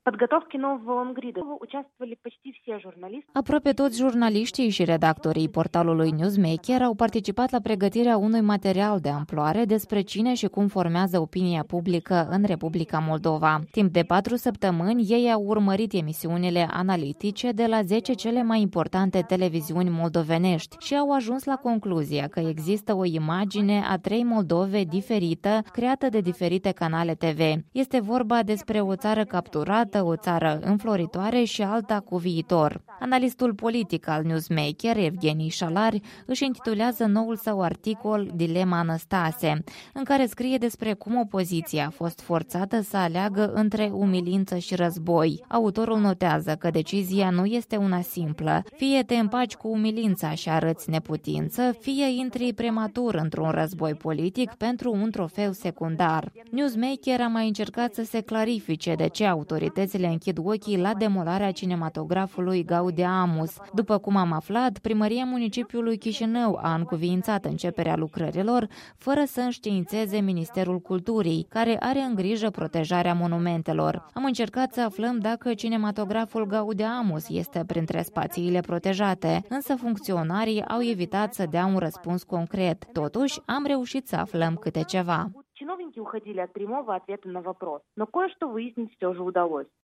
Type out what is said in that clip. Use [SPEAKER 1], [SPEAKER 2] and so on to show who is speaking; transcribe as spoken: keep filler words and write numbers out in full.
[SPEAKER 1] подготовке нового лонгрида участвовали почти все журналисты.
[SPEAKER 2] Aproape toți jurnaliștii și redactorii portalului Newsmaker au participat la pregătirea unui material de amploare despre cine și cum formează opinia publică în Republica Moldova. Timp de patru săptămâni, ei au urmărit emisiunile analitice de la zece cele mai importante televiziuni moldovenești și au ajuns la concluzia că există o imagine a trei Moldove diferită, creată de diferite canale T V. Este vorba despre o țară capturată, o țară înfloritoare și alta cu viitor. Analistul politic al Newsmaker, Evgeni Șalari, își intitulează noul său articol Dilema Năstase, în care scrie despre cum opoziția a fost forțată să aleagă între umilință și război. Autorul notează că decizia nu este una simplă. Fie te împaci cu umilința și arăți neputință, fie intri prematur într-un război politic pentru un trofeu secundar. Newsmaker a mai încercat să se clarifice de ce autoritățile închid ochii la demolarea cinematografului Gaudia Amus. După cum am aflat, primăria municipiului Chișinău a încuviințat începerea lucrărilor fără să înștiințeze Ministerul Culturii, care are în grijă protejarea monumentelor. Am încercat să aflăm dacă cinematograful Gaudia Amus este printre spațiile protejate, însă funcționarii au evitat să dea un răspuns concret. Totuși, am reușit să aflăm câte ceva.
[SPEAKER 1] Чиновники уходили от прямого ответа на вопрос, но кое-что выяснить все же удалось.